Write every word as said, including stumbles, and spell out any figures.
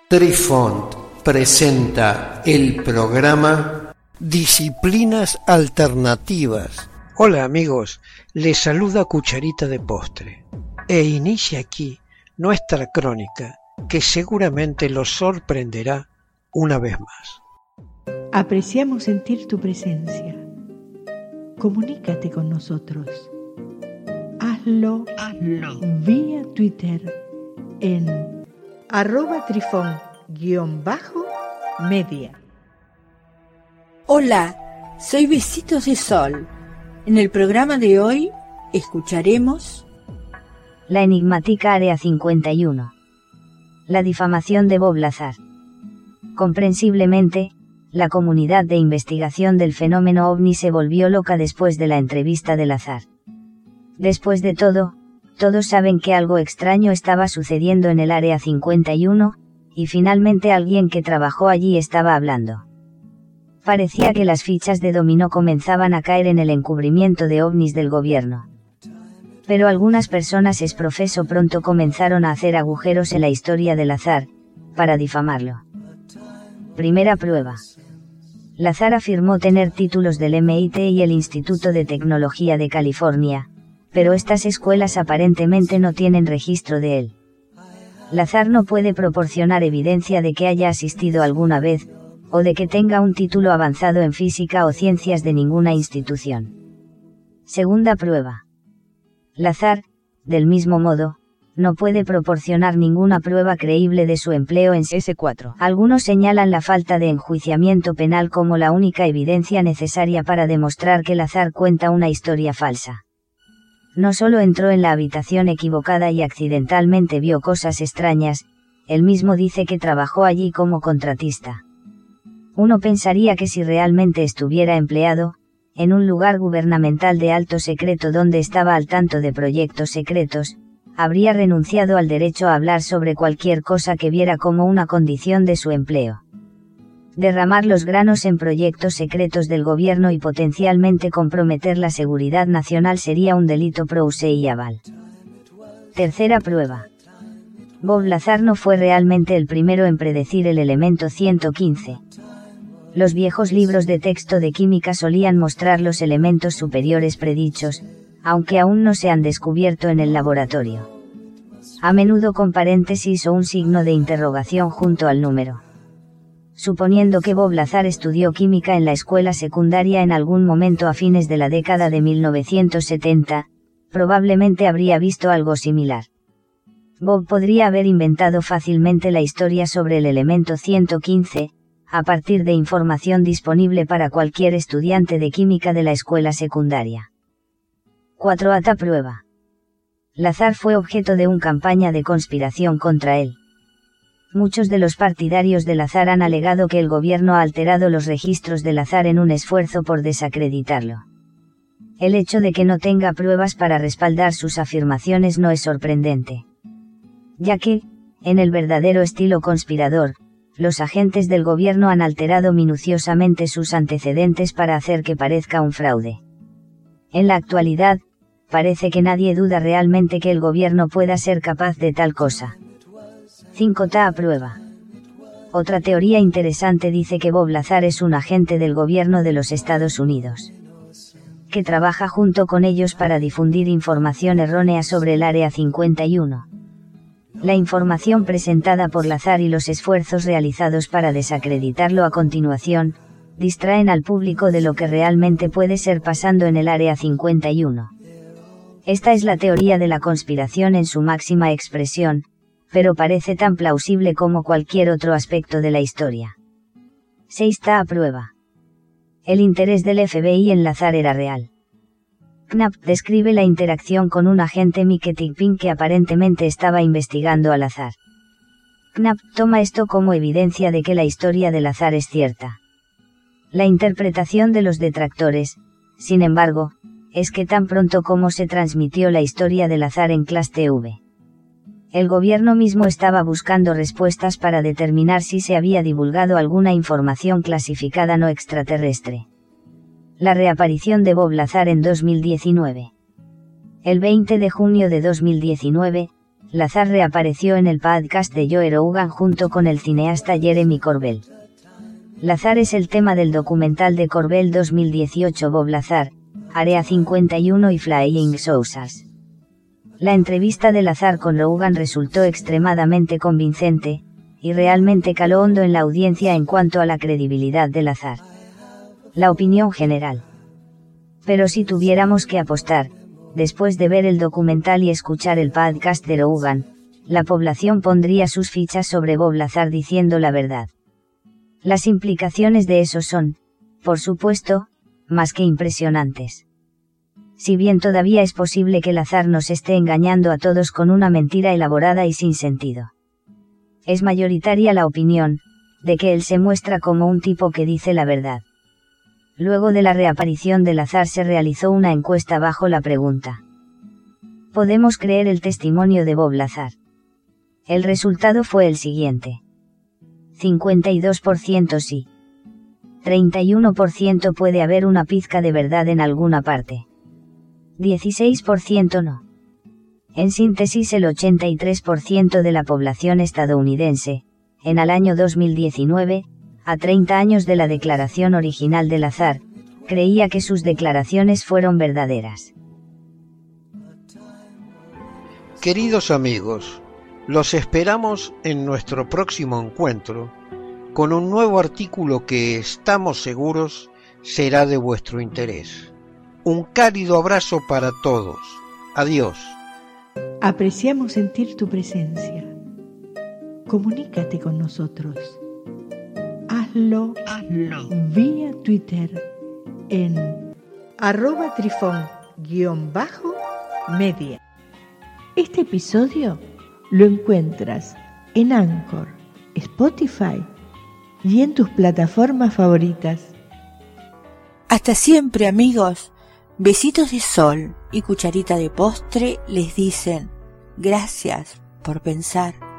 Trifont presenta el programa Disciplinas Alternativas. Hola amigos, les saluda Cucharita de Postre e inicia aquí nuestra crónica que seguramente los sorprenderá una vez más. Apreciamos sentir tu presencia. Comunícate con nosotros. Hazlo, Hazlo. vía Twitter en arroba trifón guión bajo media. Hola, soy Besitos de Sol. En el programa de hoy escucharemos la enigmática Área cincuenta y uno. La difamación de Bob Lazar. Comprensiblemente, la comunidad de investigación del fenómeno ovni se volvió loca después de la entrevista de Lazar. Después de todo, todos saben que algo extraño estaba sucediendo en el Área cincuenta y uno, y finalmente alguien que trabajó allí estaba hablando. Parecía que las fichas de dominó comenzaban a caer en el encubrimiento de ovnis del gobierno. Pero algunas personas es profeso pronto comenzaron a hacer agujeros en la historia de Lazar, para difamarlo. Primera prueba. Lazar afirmó tener títulos del M I T y el Instituto de Tecnología de California, pero estas escuelas aparentemente no tienen registro de él. Lazar no puede proporcionar evidencia de que haya asistido alguna vez, o de que tenga un título avanzado en física o ciencias de ninguna institución. Segunda prueba. Lazar, del mismo modo, no puede proporcionar ninguna prueba creíble de su empleo en ese cuatro. Algunos señalan la falta de enjuiciamiento penal como la única evidencia necesaria para demostrar que Lazar cuenta una historia falsa. No solo entró en la habitación equivocada y accidentalmente vio cosas extrañas, él mismo dice que trabajó allí como contratista. Uno pensaría que si realmente estuviera empleado, en un lugar gubernamental de alto secreto donde estaba al tanto de proyectos secretos, habría renunciado al derecho a hablar sobre cualquier cosa que viera como una condición de su empleo. Derramar los granos en proyectos secretos del gobierno y potencialmente comprometer la seguridad nacional sería un delito processual. Tercera prueba. Bob Lazar no fue realmente el primero en predecir el elemento ciento quince. Los viejos libros de texto de química solían mostrar los elementos superiores predichos, aunque aún no se han descubierto en el laboratorio. A menudo con paréntesis o un signo de interrogación junto al número. Suponiendo que Bob Lazar estudió química en la escuela secundaria en algún momento a fines de la década de mil novecientos setenta, probablemente habría visto algo similar. Bob podría haber inventado fácilmente la historia sobre el elemento ciento quince, a partir de información disponible para cualquier estudiante de química de la escuela secundaria. cuatro. Ata prueba. Lazar fue objeto de una campaña de conspiración contra él. Muchos de los partidarios de Lazar han alegado que el gobierno ha alterado los registros de Lazar en un esfuerzo por desacreditarlo. El hecho de que no tenga pruebas para respaldar sus afirmaciones no es sorprendente. Ya que, en el verdadero estilo conspirador, los agentes del gobierno han alterado minuciosamente sus antecedentes para hacer que parezca un fraude. En la actualidad, parece que nadie duda realmente que el gobierno pueda ser capaz de tal cosa. cinco. Ta a prueba. Otra teoría interesante dice que Bob Lazar es un agente del gobierno de los Estados Unidos, que trabaja junto con ellos para difundir información errónea sobre el Área cincuenta y uno. La información presentada por Lazar y los esfuerzos realizados para desacreditarlo a continuación, distraen al público de lo que realmente puede ser pasando en el Área cincuenta y uno. Esta es la teoría de la conspiración en su máxima expresión, pero parece tan plausible como cualquier otro aspecto de la historia. seis. Ta a prueba. El interés del F B I en Lazar era real. Knapp describe la interacción con un agente Mike Tipping que aparentemente estaba investigando a Lazar. Knapp toma esto como evidencia de que la historia de Lazar es cierta. La interpretación de los detractores, sin embargo, es que tan pronto como se transmitió la historia de Lazar en Class T V, el gobierno mismo estaba buscando respuestas para determinar si se había divulgado alguna información clasificada no extraterrestre. La reaparición de Bob Lazar en dos mil diecinueve. El veinte de junio de dos mil diecinueve, Lazar reapareció en el podcast de Joe Rogan junto con el cineasta Jeremy Corbell. Lazar es el tema del documental de Corbell dos mil dieciocho Bob Lazar, Area cincuenta y uno y Flying Saucers. La entrevista de Lazar con Rogan resultó extremadamente convincente, y realmente caló hondo en la audiencia en cuanto a la credibilidad de Lazar. La opinión general. Pero si tuviéramos que apostar, después de ver el documental y escuchar el podcast de Rogan, la población pondría sus fichas sobre Bob Lazar diciendo la verdad. Las implicaciones de eso son, por supuesto, más que impresionantes. Si bien todavía es posible que Lazar nos esté engañando a todos con una mentira elaborada y sin sentido. Es mayoritaria la opinión, de que él se muestra como un tipo que dice la verdad. Luego de la reaparición de Lazar se realizó una encuesta bajo la pregunta: ¿podemos creer el testimonio de Bob Lazar? El resultado fue el siguiente. cincuenta y dos por ciento sí. treinta y uno por ciento puede haber una pizca de verdad en alguna parte. dieciséis por ciento no. En síntesis, el ochenta y tres por ciento de la población estadounidense, en el año dos mil diecinueve, a treinta años de la declaración original de Lazar, creía que sus declaraciones fueron verdaderas. Queridos amigos, los esperamos en nuestro próximo encuentro con un nuevo artículo que estamos seguros será de vuestro interés. Un cálido abrazo para todos. Adiós. Apreciamos sentir tu presencia. Comunícate con nosotros. Hazlo, Hazlo. vía Twitter en arroba trifón guión bajo media. Este episodio lo encuentras en Anchor, Spotify y en tus plataformas favoritas. Hasta siempre, amigos. Besitos de sol y cucharita de postre les dicen gracias por pensar.